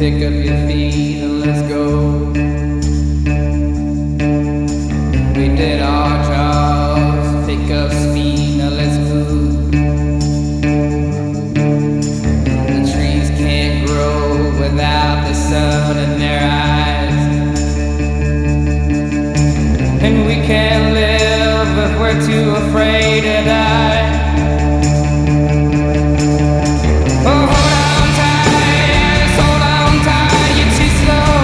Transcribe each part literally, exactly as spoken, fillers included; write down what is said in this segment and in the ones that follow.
pick up your feet and let's go. We did our jobs, pick up speed, now let's move. The trees can't grow without the sun in their eyes. And we can't live if we're too afraid to die. Oh, hold on tight, hold on tight, you're too slow.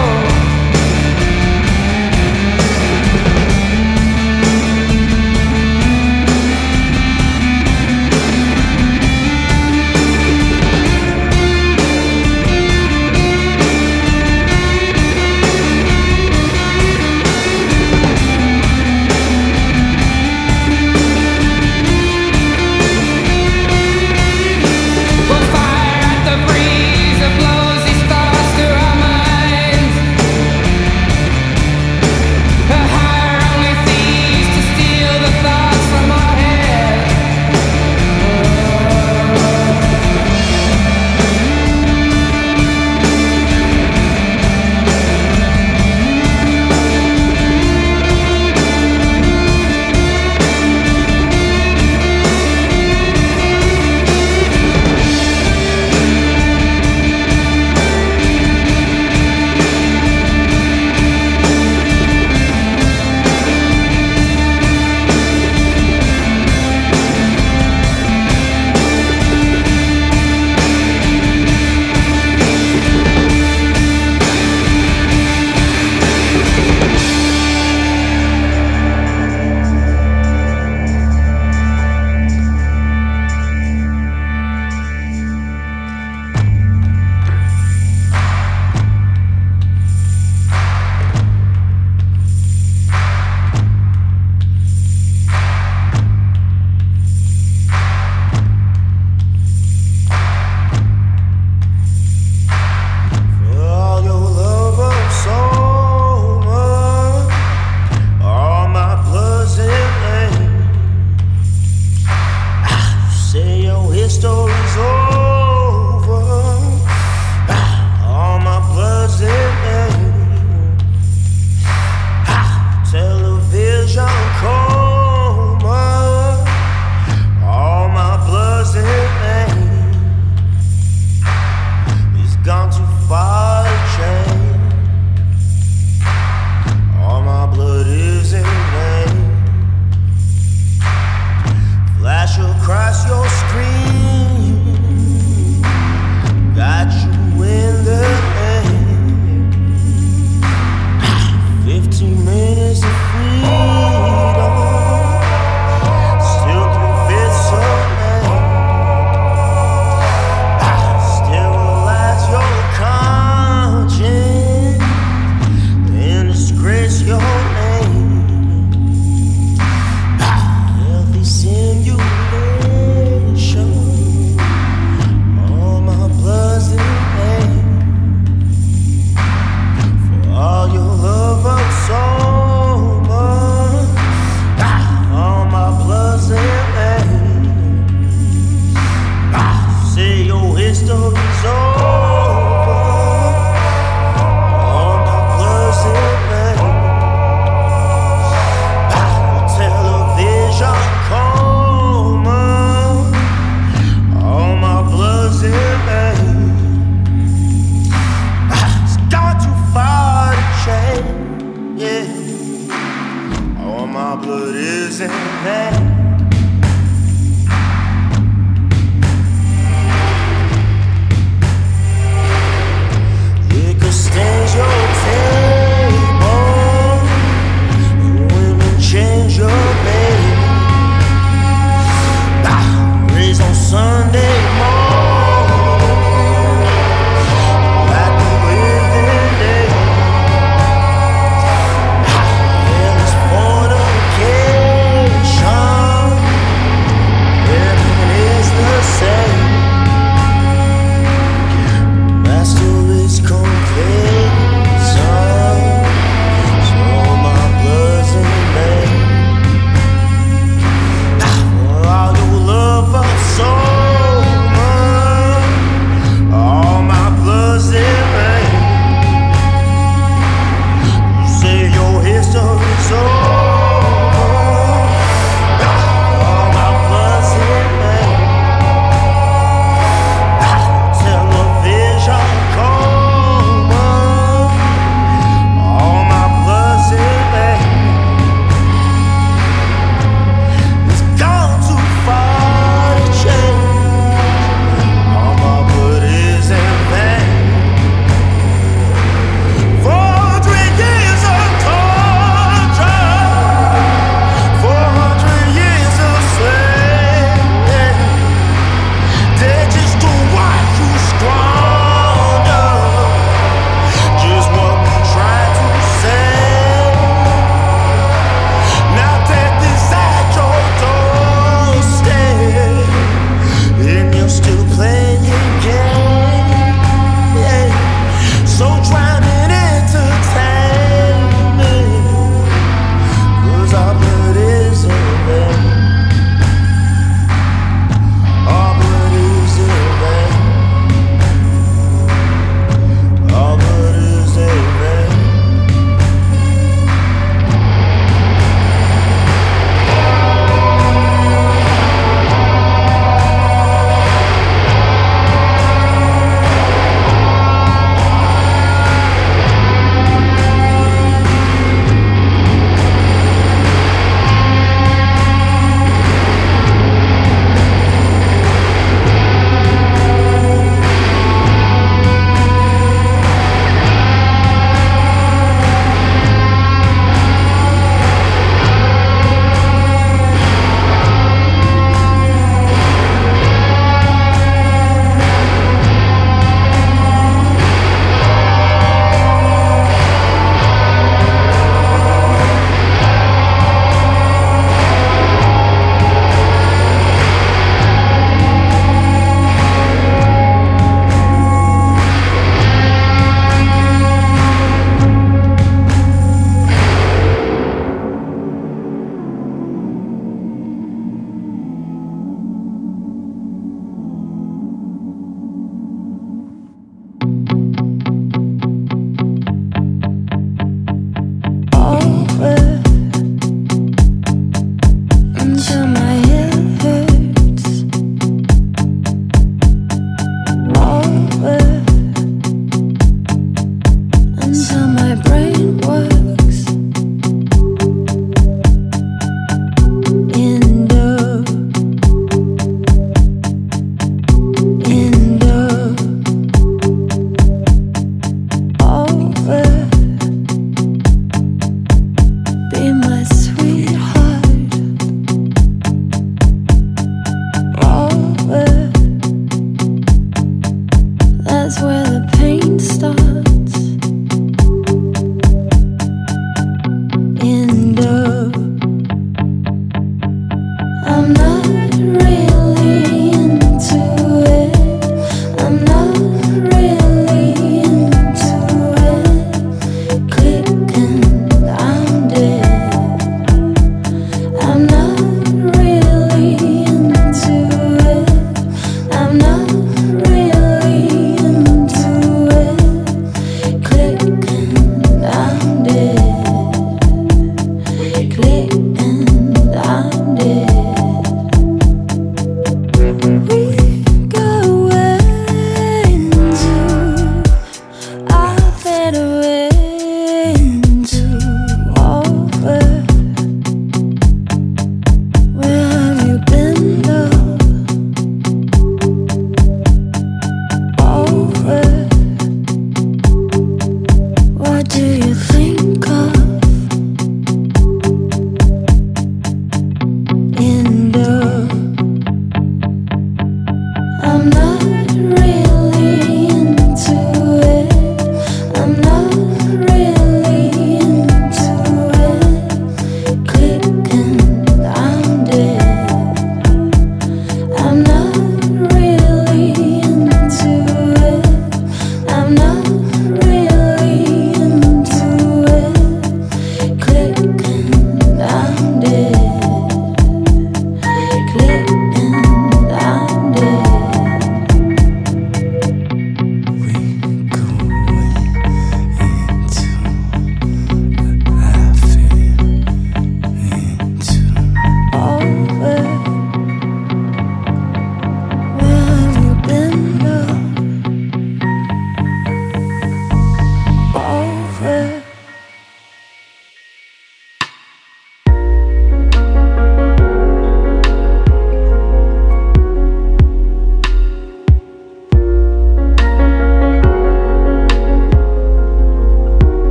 Fornication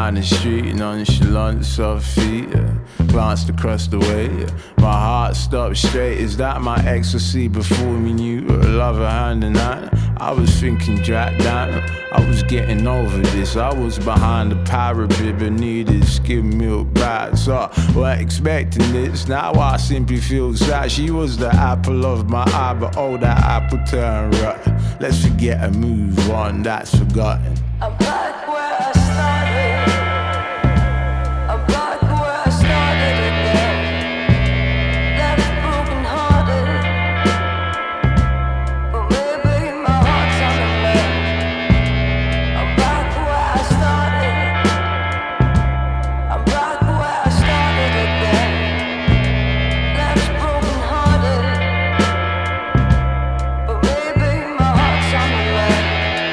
down the street, nonchalant, soft feet, yeah. Glanced across the way, yeah. My heart stopped straight. Is that my ecstasy before we knew love a hand in hand? I was thinking drag down, I was getting over this. I was behind the parapet beneath the skim milk bags. So I weren't expecting this, now I simply feel sad. She was the apple of my eye, but oh, that apple turned rotten. Let's forget and move on, that's forgotten. I'm back where I started. I'm back where I started again. Left broken hearted, but maybe my heart's on the mend. I'm back where I started. I'm back where I started again. Left broken hearted, but maybe my heart's on the mend.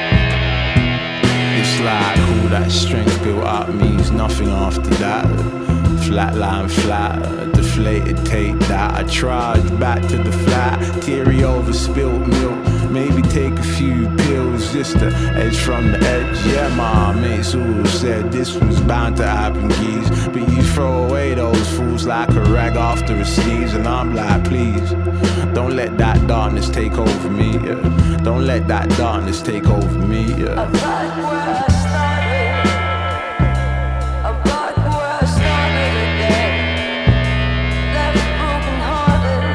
It's like all that strength built up means nothing after that. Flatline flat, deflated, take that. I tried back to the flat, teary over spilt milk. Maybe take a few pills just to edge from the edge. Yeah, my mates all said this was bound to happen, geez. But you throw away those fools like a rag after a sneeze. And I'm like, please, don't let that darkness take over me, yeah. Don't let that darkness take over me, yeah. I'm back where I started. I'm back where I started again. Left broken hearted,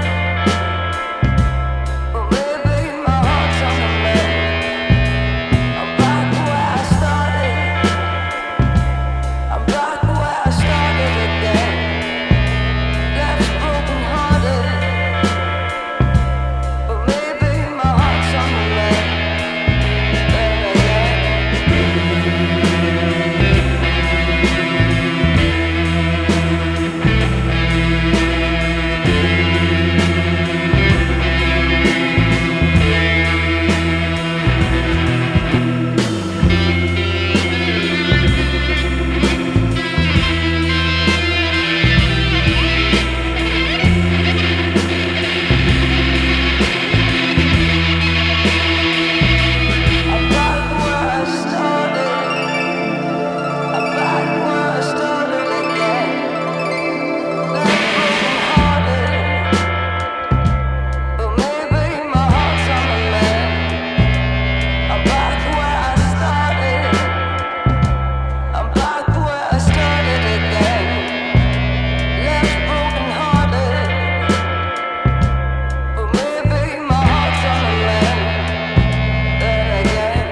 but maybe my heart's on the mend. I'm back where I started. I'm back where I started again. Left broken hearted, but maybe my heart's on the mend. Then again. I'm back where I started. I'm back where I started again. Left broken hearted, but maybe my heart's on the mend. I'm back where I started. I'm back where I started again. Left broken hearted, but maybe my heart's on the mend. Then again.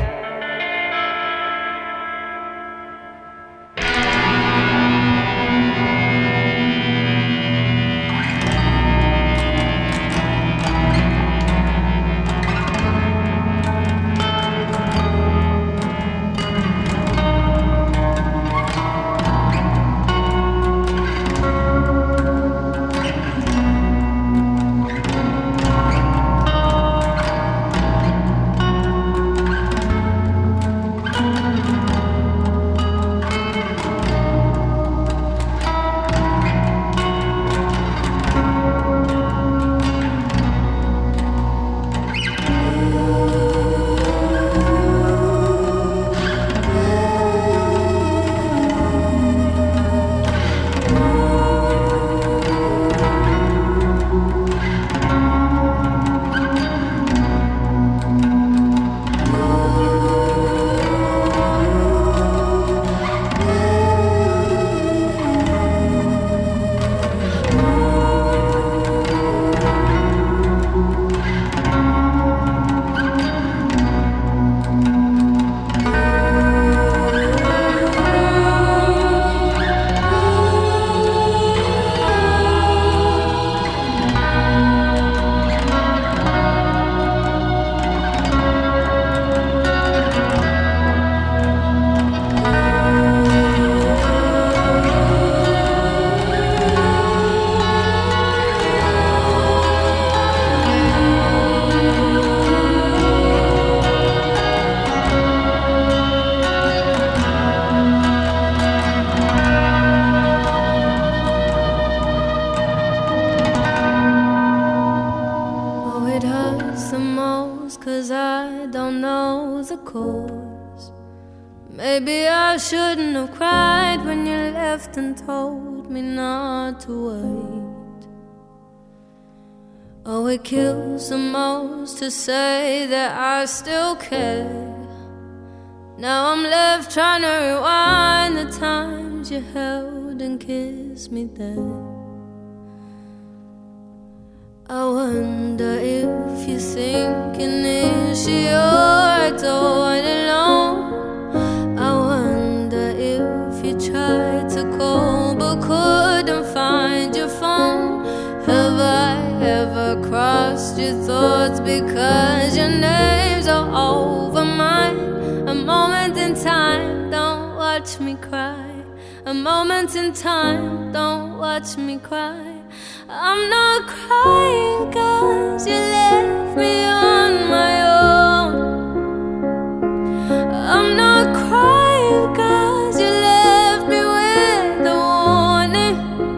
Oh, it hurts the most 'cause I don't know the cause. Maybe I I shouldn't have cried when you left and told me not to wait. Oh, it kills the most to say that I still care. Now I'm left trying to rewind the times you held and kissed me there. I wonder if you're thinking, is she alright all alone? I wonder if you tried to call but couldn't find your phone. Have I ever crossed your thoughts because your names are over mine? A moment in time, don't watch me cry. A moment in time, don't watch me cry. I'm not crying cause you left me on my own. I'm not crying cause you left me with a warning.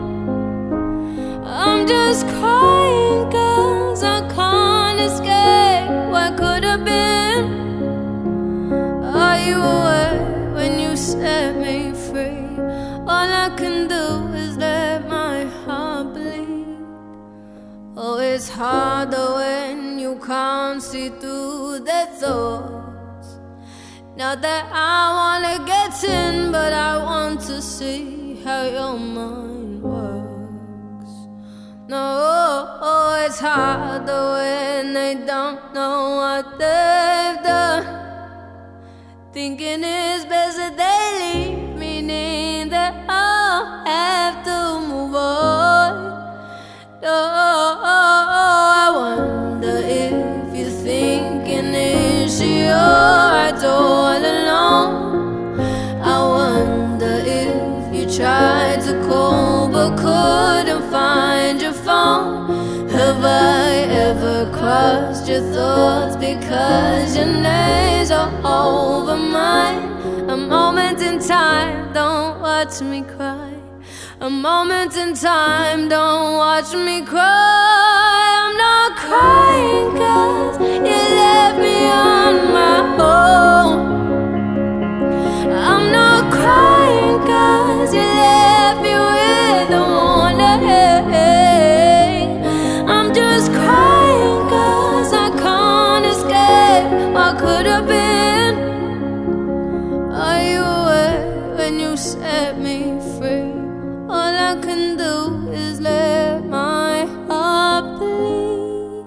I'm just crying cause I can't escape what could have been. Are you aware when you set me free? All I can do is let my heart bleed. Oh, it's harder when you can't see through their thoughts. Not that I wanna get in, but I want to see how your mind works. No, oh, it's harder when they don't know what they've done. Thinking it's best that they leave, meaning that I'll have to move on. Oh, I wonder if you're thinking, is she alright all alone? I wonder if you tried to call but couldn't find your phone. Have I ever crossed your thoughts because your names are over mine? A moment in time, don't watch me cry. A moment in time, don't watch me cry. I'm not crying cause you left me on my own. I'm not crying cause you left me with a warning. I'm just crying cause I can't escape what could have been. Are you aware when you set me free? All I can do is let my heart bleed.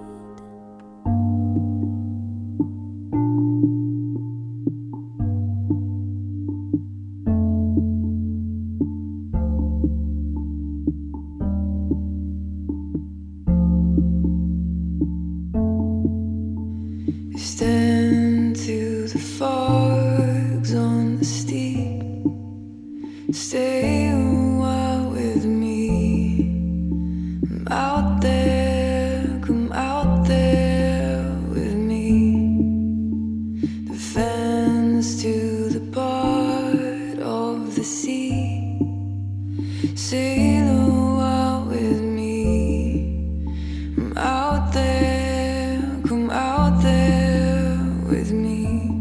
Stand to the fogs on the steep. Stay a while with me. I'm out there, come out there with me. The fans to the part of the sea. Sail a while with me. I'm out there, come out there with me.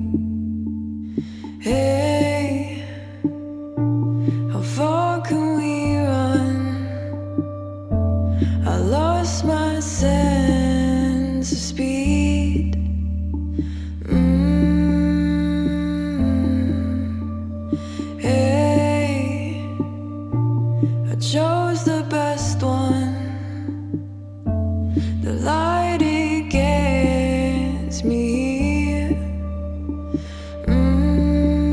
Hey, how far can we run? I lost my sense of speed. Mm. Hey, I chose the best one. The light, it gets me here. Mm.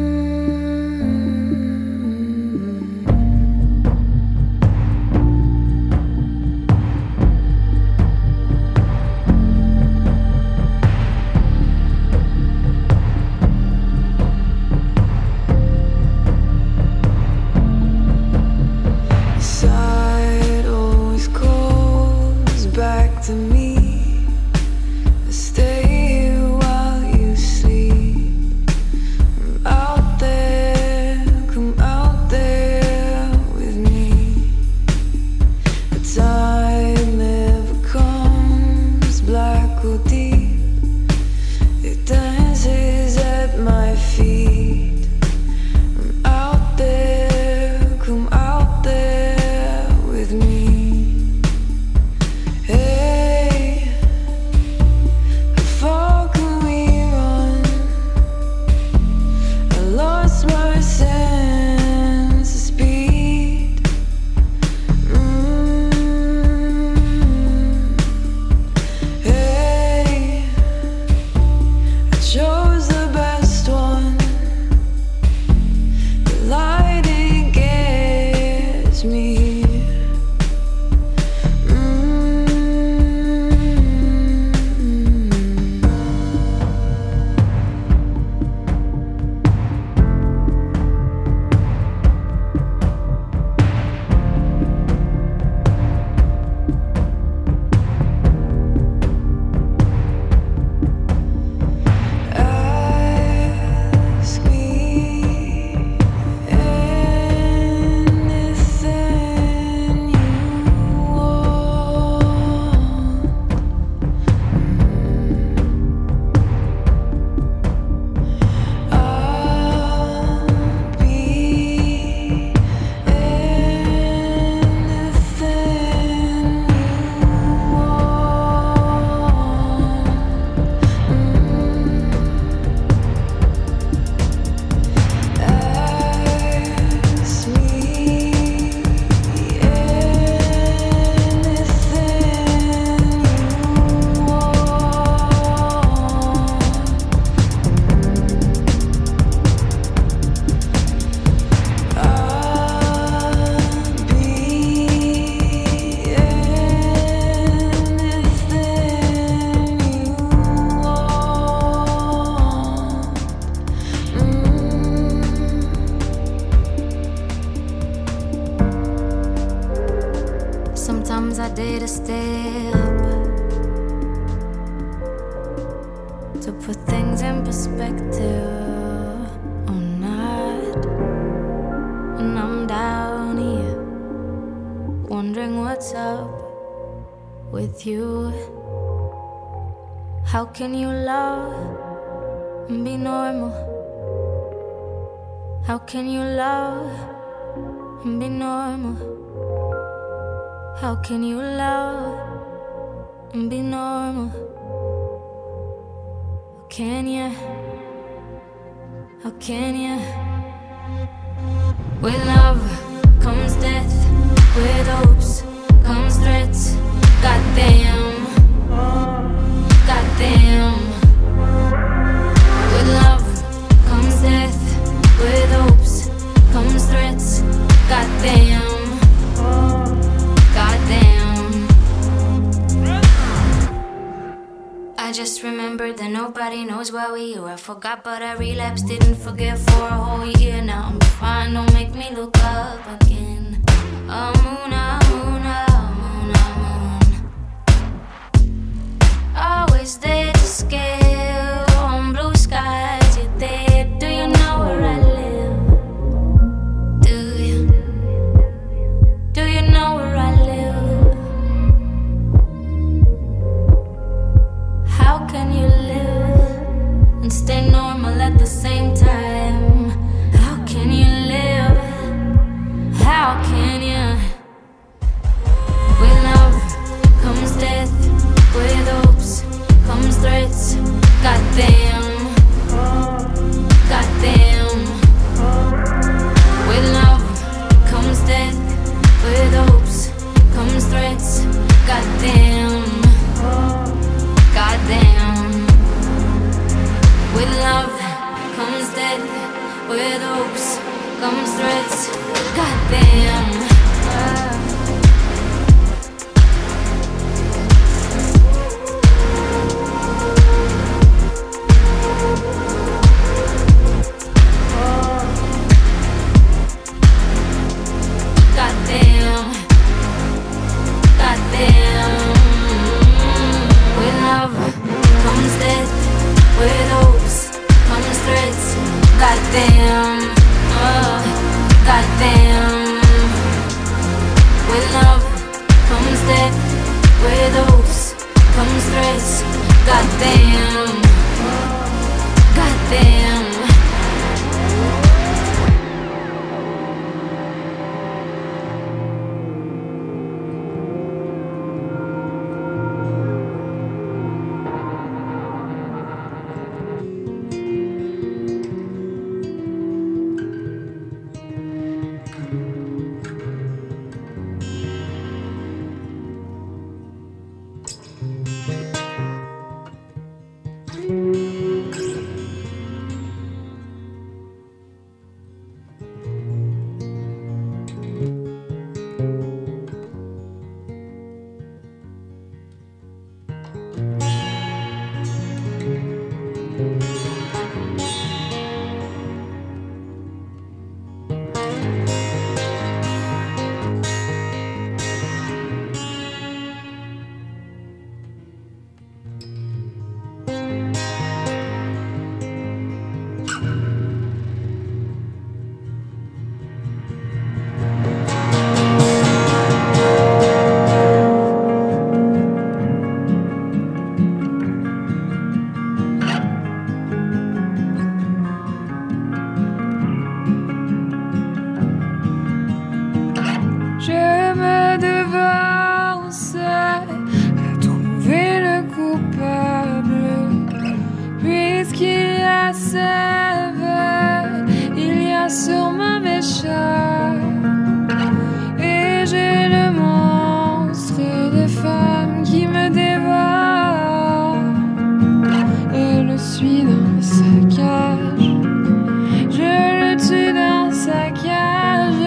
Side always calls back to me. I stay here while you sleep. I'm out there, come out there with me. The tide never comes black or deep. It dances at my feet. I'm me. Sometimes I dare to step to put things in perspective or not. And I'm down here wondering what's up with you. How can you love and be normal? How can you love and be normal? How can you love and be normal? How can you? How can you? With love comes death, with hopes comes threats. Goddamn, goddamn. With love comes death, with hopes comes threats. Goddamn. Goddamn. I just remembered that nobody knows why we are. I forgot, but I relapsed, didn't forget for a whole year. Now I'm fine, don't make me look up again. A moon, a moon, a moon, a moon. Always there to scale on blue skies. You're there, do you know where I live? Do you? Do you know where I live? How can you live and stay normal at the same time? How can you live? How s'éveille, il y a sur ma béchère, et j'ai le monstre des femmes qui me dévore. Et le suis dans sa cage, je le tue dans sa cage.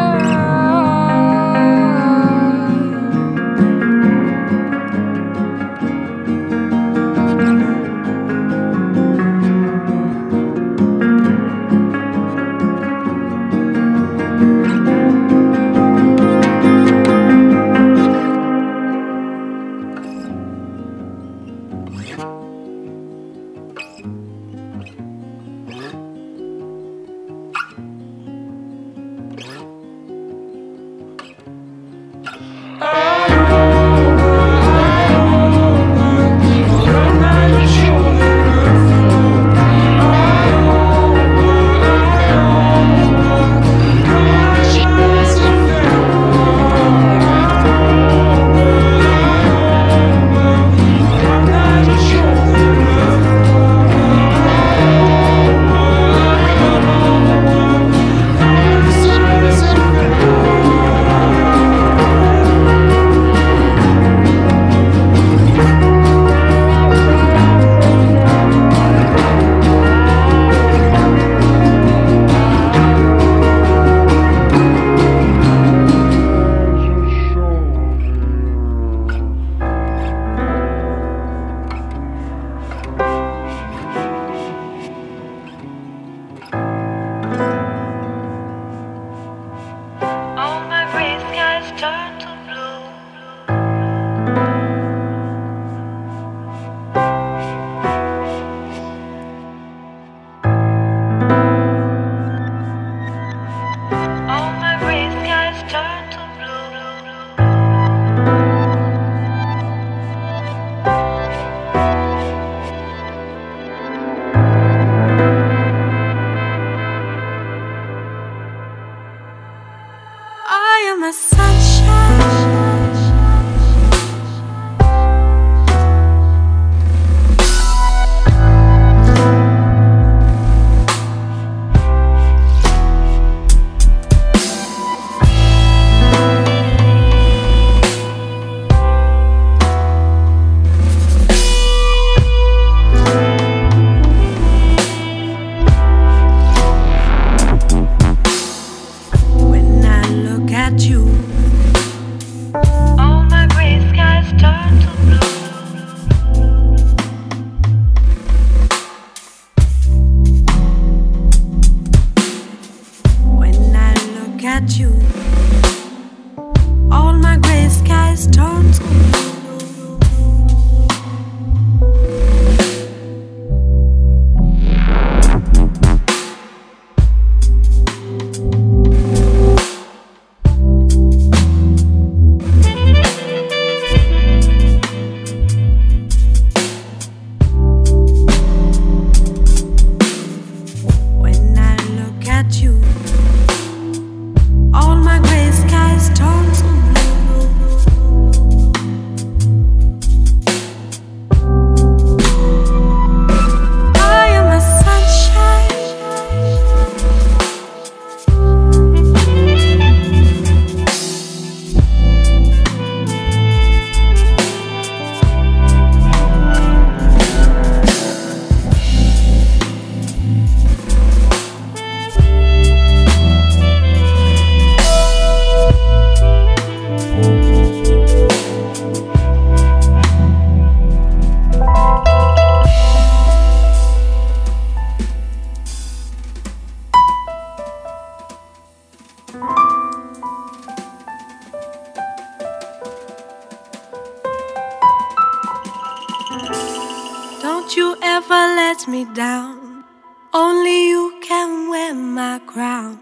Don't you ever let me down. Only you can wear my crown.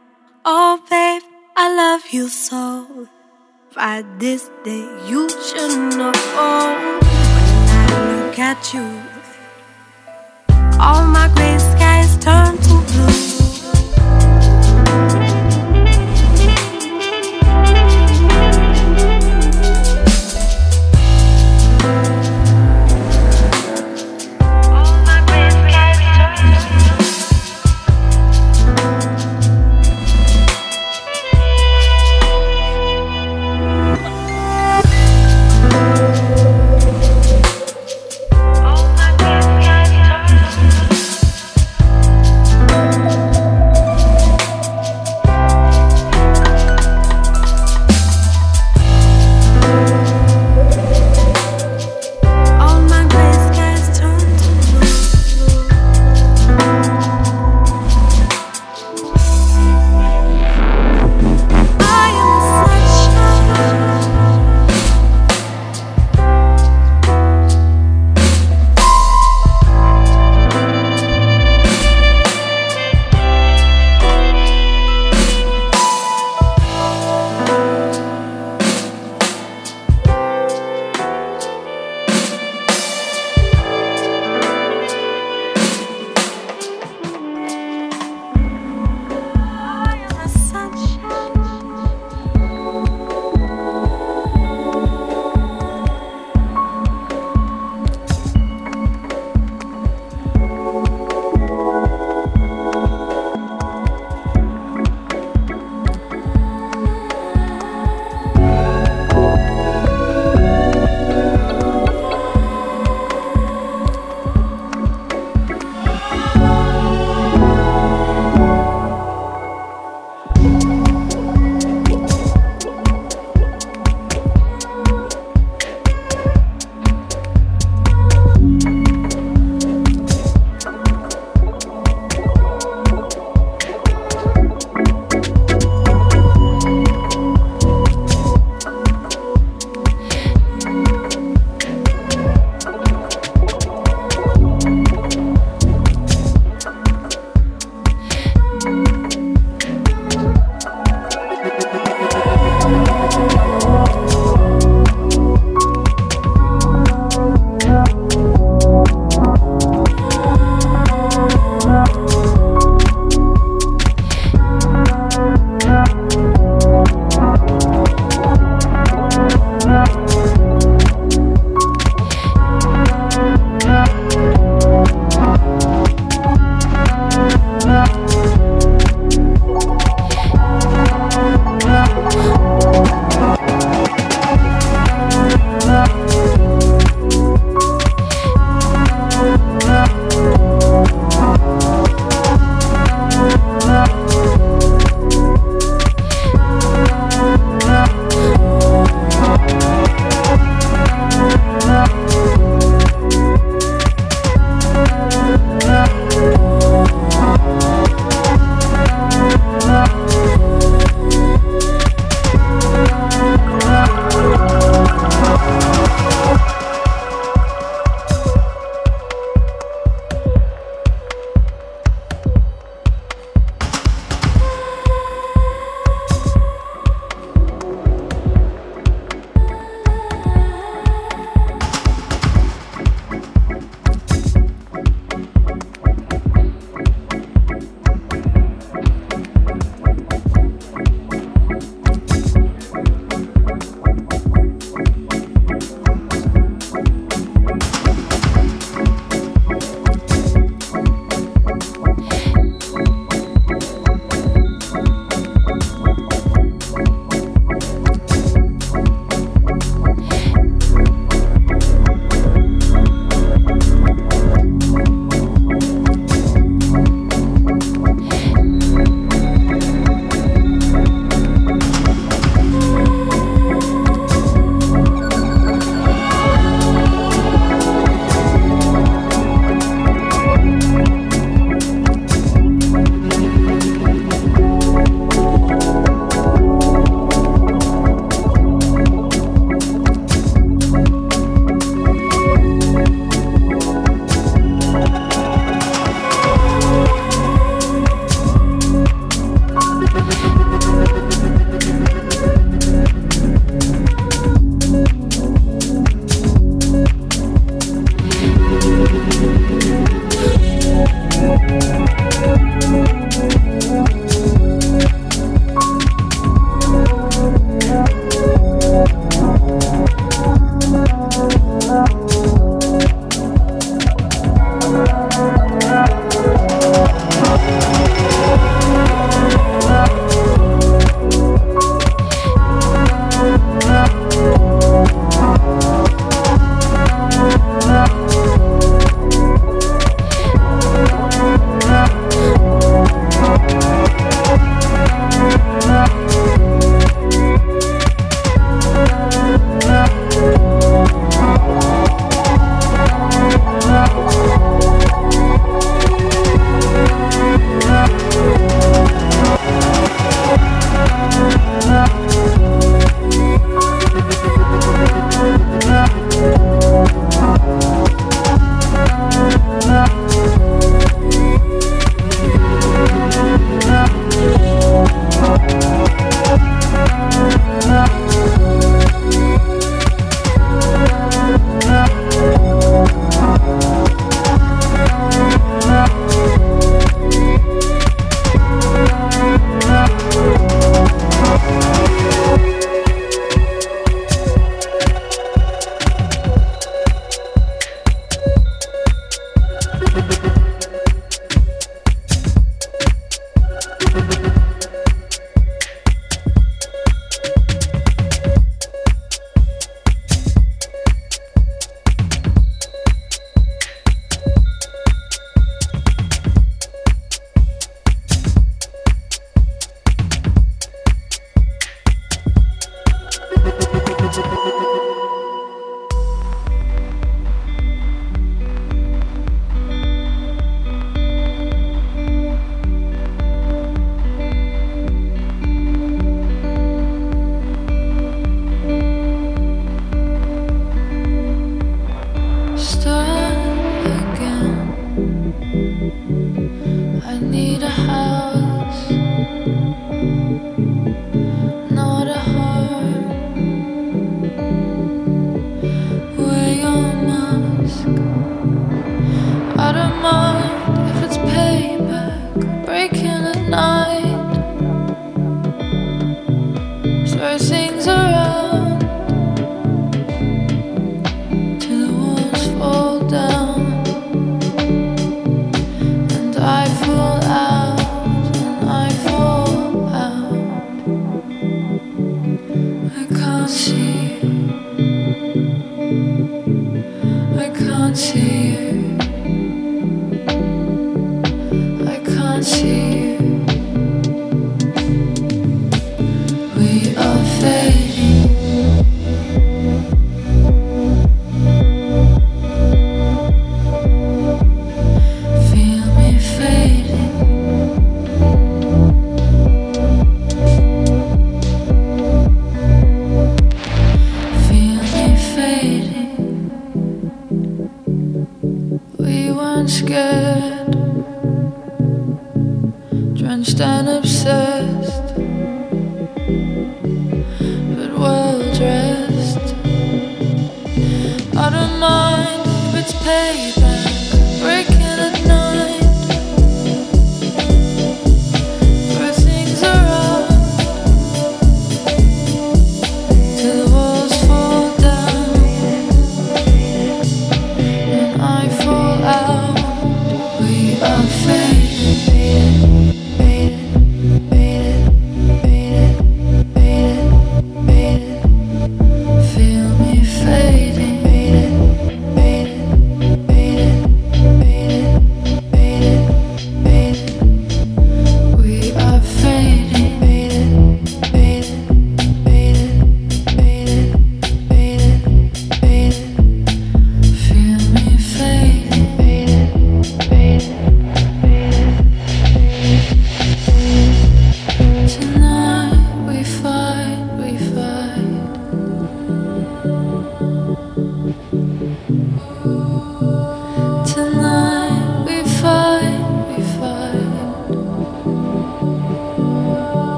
Oh, babe, I love you so. By this day, you should know. When I look at you, all my gray skies turn to blue. All my gray skies turn to blue.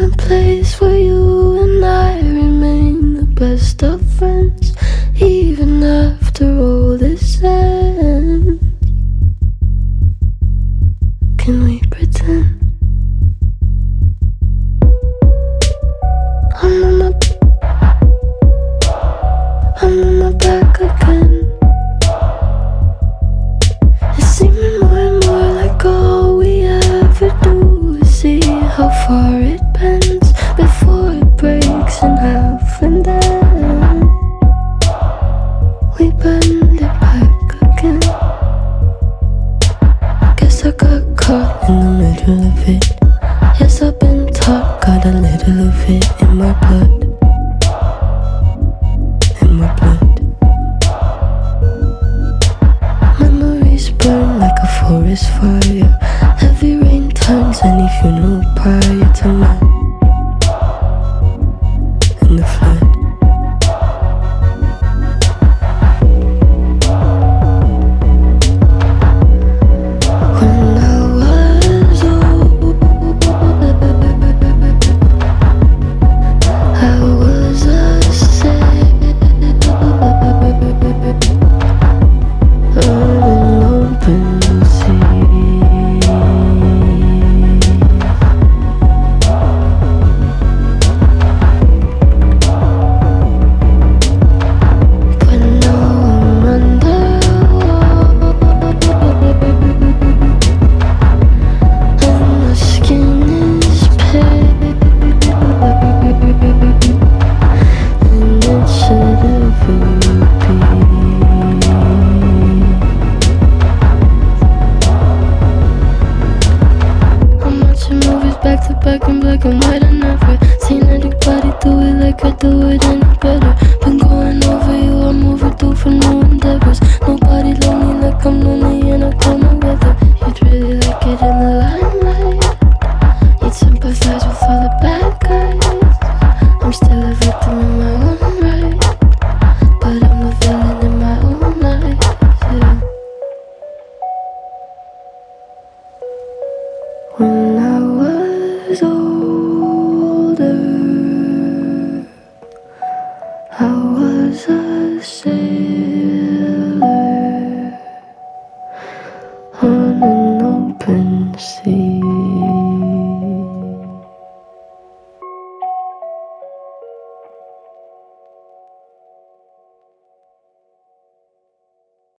a place where you and I remain the best of friends, even after all this ends. Can we pretend? I'm on my, I'm on my back again. It's seeming more and more like all we ever do is see how far it bends before it breaks in half, and then we bend it back again. Guess I got caught in the middle of it. Yes, I've been taught, got a little of it in my blood. In my blood. Memories burn like a forest fire. Heavy rain turns any funeral prior to mine. In the flood. When I was old, I was a sailor, on an open sea. But now I'm underwater, and my skin is pale, and it should ever be. I'm watching movies back to back in black and white. I never seen anybody do it like I do it any better. Been going over you, I'm overdue for knowing